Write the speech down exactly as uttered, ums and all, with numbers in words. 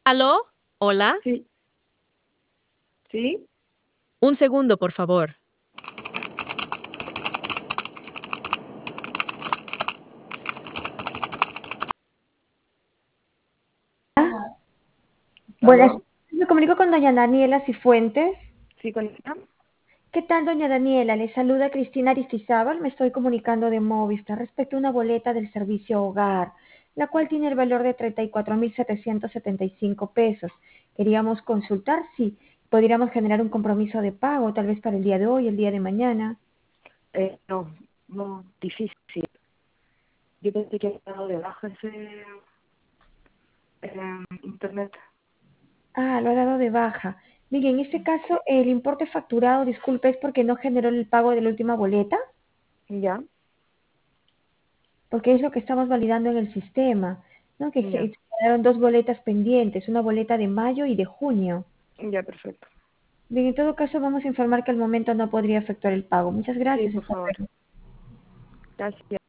¿Aló? ¿Hola? Sí, sí, Un segundo, por favor. aló, Buenas, me comunico con doña Daniela Cifuentes. sí, con ella. ¿Qué tal, doña Daniela? Le saluda Cristina Aristizábal. Me estoy comunicando de Movistar respecto a una boleta del servicio hogar, la cual tiene el valor de treinta y cuatro mil setecientos setenta y cinco pesos. Queríamos consultar si podríamos generar un compromiso de pago, tal vez para el día de hoy, el día de mañana. Eh, no, no, difícil. Yo pensé que había dado de baja ese eh, internet. Ah, lo ha dado de baja. Mire, en este caso, el importe facturado, disculpe, es porque no generó el pago de la última boleta, Ya, porque es lo que estamos validando en el sistema, ¿no? Que ya, se quedaron dos boletas pendientes, una boleta de mayo y de junio. ya, perfecto. Bien, en todo caso vamos a informar que al momento no podría efectuar el pago. Muchas Sí, gracias, por hasta favor. luego. Gracias.